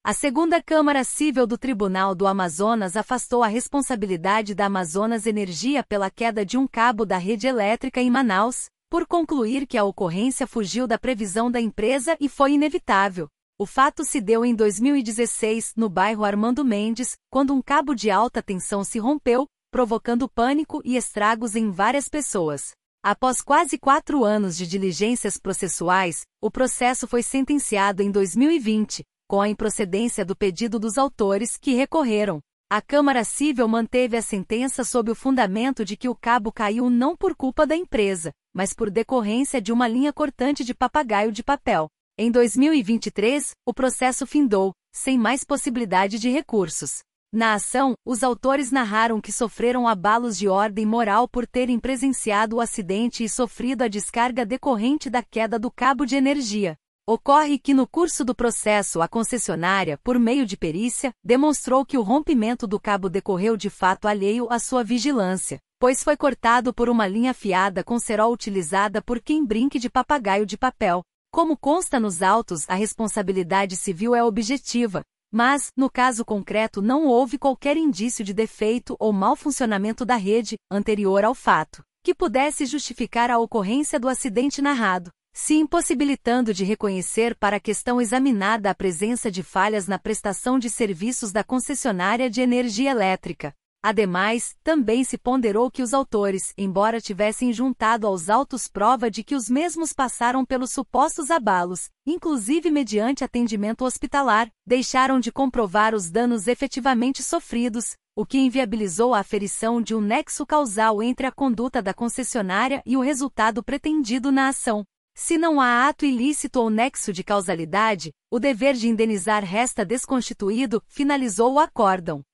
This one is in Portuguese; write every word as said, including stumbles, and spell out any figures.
A segunda Câmara Civil do Tribunal do Amazonas afastou a responsabilidade da Amazonas Energia pela queda de um cabo da rede elétrica em Manaus, por concluir que a ocorrência fugiu da previsão da empresa e foi inevitável. O fato se deu em dois mil e dezesseis, no bairro Armando Mendes, quando um cabo de alta tensão se rompeu, provocando pânico e estragos em várias pessoas. Após quase quatro anos de diligências processuais, o processo foi sentenciado em dois mil e vinte, com a improcedência do pedido dos autores que recorreram. A Câmara Civil manteve a sentença sob o fundamento de que o cabo caiu não por culpa da empresa, mas por decorrência de uma linha cortante de papagaio de papel. Em dois mil e vinte e três, o processo findou, sem mais possibilidade de recursos. Na ação, os autores narraram que sofreram abalos de ordem moral por terem presenciado o acidente e sofrido a descarga decorrente da queda do cabo de energia. Ocorre que no curso do processo a concessionária, por meio de perícia, demonstrou que o rompimento do cabo decorreu de fato alheio à sua vigilância, pois foi cortado por uma linha afiada com cerol utilizada por quem brinque de papagaio de papel. Como consta nos autos, a responsabilidade civil é objetiva, mas, no caso concreto, não houve qualquer indício de defeito ou mau funcionamento da rede, anterior ao fato, que pudesse justificar a ocorrência do acidente narrado, se impossibilitando de reconhecer para a questão examinada a presença de falhas na prestação de serviços da concessionária de energia elétrica. Ademais, também se ponderou que os autores, embora tivessem juntado aos autos prova de que os mesmos passaram pelos supostos abalos, inclusive mediante atendimento hospitalar, deixaram de comprovar os danos efetivamente sofridos, o que inviabilizou a aferição de um nexo causal entre a conduta da concessionária e o resultado pretendido na ação. Se não há ato ilícito ou nexo de causalidade, o dever de indenizar resta desconstituído, finalizou o acórdão.